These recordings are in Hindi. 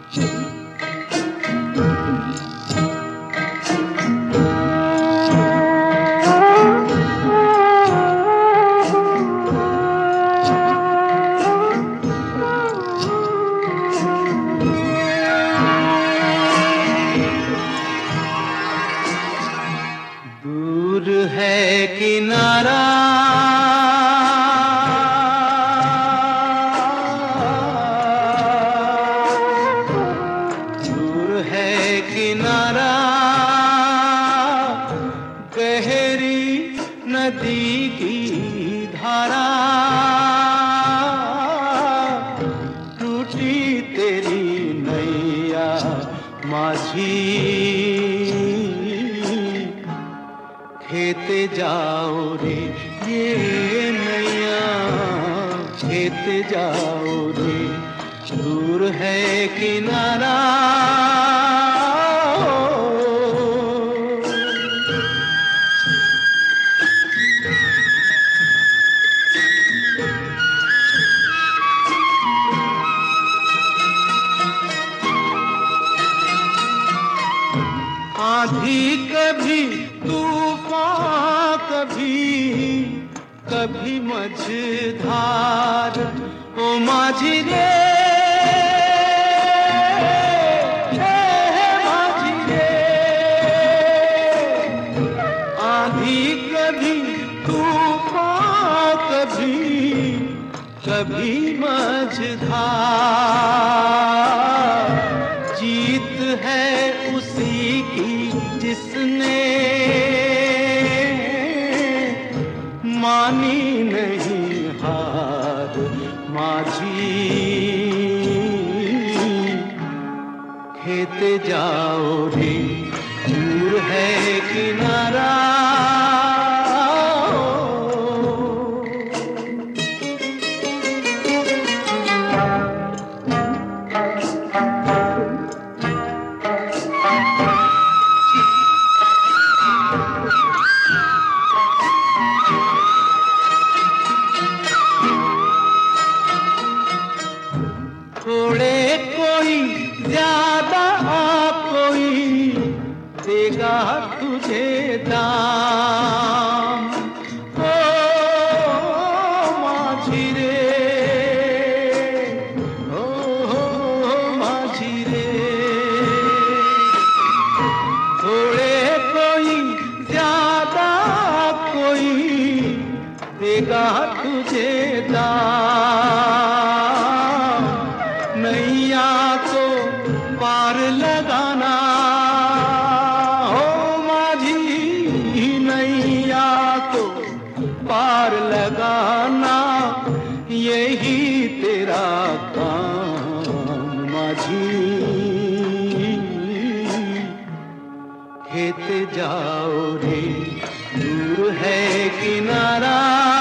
दूर है किनारा किनारा गहरी नदी की धारा टूटी तेरी नैया माझी खेते जाओ रे ये नैया खेते जाओ रे दूर है किनारा आंधी कभी तूफान कभी मझधार ओ माझी रे माझी रे आंधी कभी तूफान कभी मझधार जीत है उसी की जिसने मानी नहीं हार माझी खेते जाओ रे दूर है किनारा थोड़े कोई ज्यादा कोई देगा तुझे दाम ओ माझी रे ओ माझी रे थोड़े कोई ज्यादा कोई देगा तुझे दाम नैया को पार लगाना हो माझी नैया को पार लगाना यही तेरा काम माझी खेते जाओ रे दूर है किनारा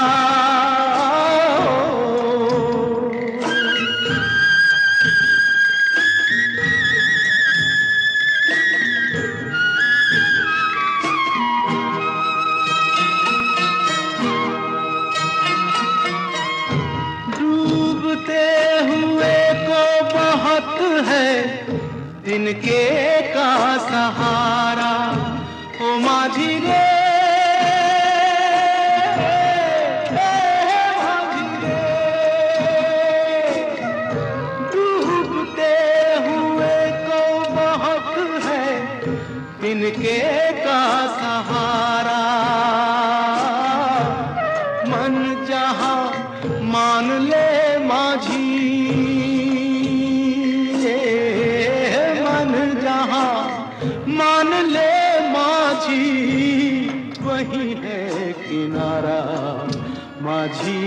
तिनके का सहारा ओ माझी रे माझी रे डूबते हुए को बहुत है तिनके का सहारा मन जहाँ मान ले माझी मान ले माझी वही है किनारा माझी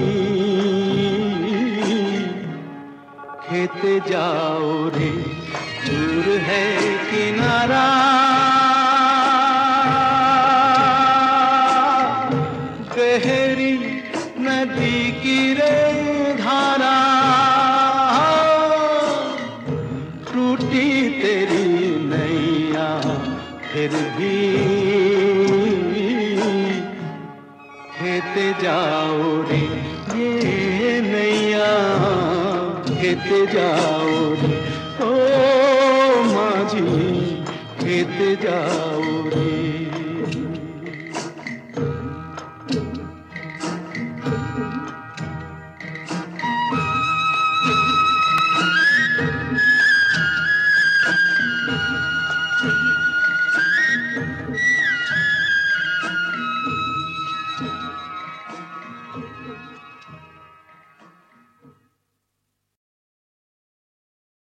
खेते जाओ रे दूर है किनारा गहरी नदी की रे धारा टूटी तेरी नैया फिर भी खेते जाओ रे ये नैया खेते जाओ